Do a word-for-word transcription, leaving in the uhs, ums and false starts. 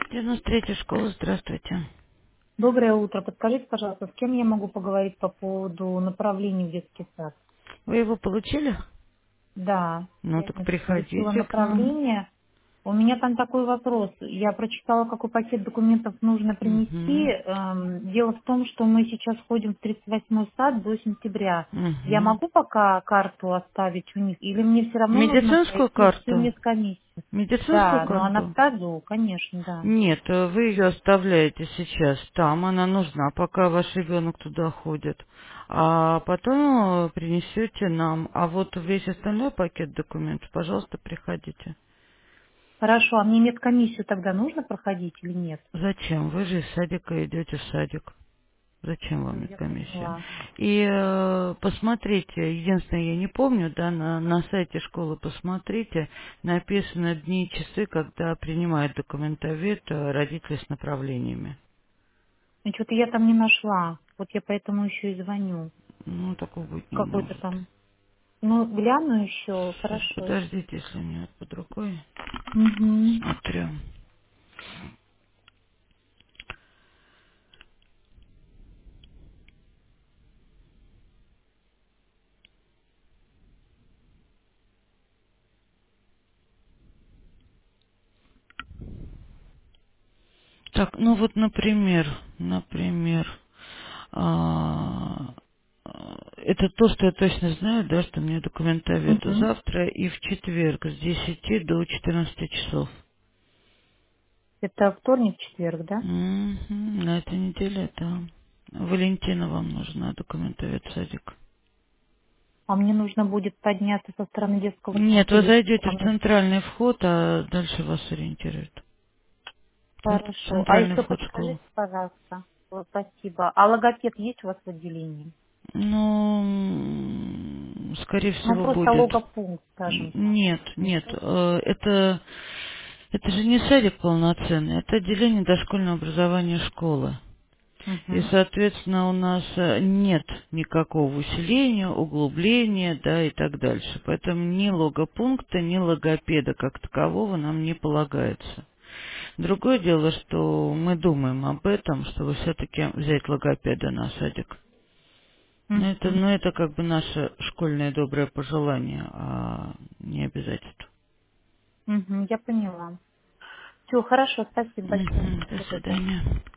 девяносто третья школа, здравствуйте. Доброе утро. Подскажите, пожалуйста, с кем я могу поговорить по поводу направления в детский сад? Вы его получили? Да, в Ну так пятницу получила приходите к нам. направление. У меня там такой вопрос. Я прочитала, какой пакет документов нужно принести. Угу. Эм, Дело в том, что мы сейчас ходим в тридцать восьмой сад до сентября. Я Угу. могу пока карту оставить у них? Или мне все равно нужно Медицинскую пройти всю карту? медкомиссию? Медицинскую Да, но она в карту? саду, конечно, да. Нет, э, вы ее оставляете сейчас там, она нужна, пока ваш ребенок туда ходит. А потом э, принесете нам. А вот весь остальной пакет документов, пожалуйста, приходите. Хорошо, а мне медкомиссию тогда нужно проходить или нет? Зачем? Вы же из садика идете в садик. Зачем вам Ну, эта я комиссия? поняла. И э, посмотрите, единственное, я не помню, да, на, на сайте школы посмотрите, написано дни и часы, когда принимают документовед э, родители с направлениями. Ну, что-то я там не нашла. Вот я поэтому еще и звоню. Ну, такого быть не Какой-то может. там. Ну, гляну еще. Сейчас, Хорошо. подождите, если у меня под рукой. Угу. Смотрю. Так, ну вот, например, например, а, а, это то, что я точно знаю, да, что мне документовету Угу. завтра и в четверг с десяти до четырнадцати часов. Это вторник, четверг, да? Мгм, на этой неделе, да. Валентина вам нужна, документовед в садик. А мне нужно будет подняться со стороны детского Нет, сада вы или зайдете ко в мне? центральный вход, а дальше вас ориентируют. Это Хорошо. А центральный еще вход в подскажите, школу. пожалуйста. Вот, спасибо. А логопед есть у вас в отделении? Ну, м, скорее Ну, всего, просто будет. логопункт, Н- скажем так. Нет, нет. Нету? э, Это, это же не садик полноценный, это отделение дошкольного образования школы. И, Угу. соответственно, у нас э, нет никакого усиления, углубления, да, и так дальше. Поэтому ни логопункта, ни логопеда как такового нам не полагается. Другое дело, что мы думаем об этом, чтобы все-таки взять логопеда на садик. Но это, Угу. ну, это как бы наше школьное доброе пожелание, а не обязательство. Угу. Я поняла. Все, хорошо. Спасибо большое. Мгм. До До свидания. свидания.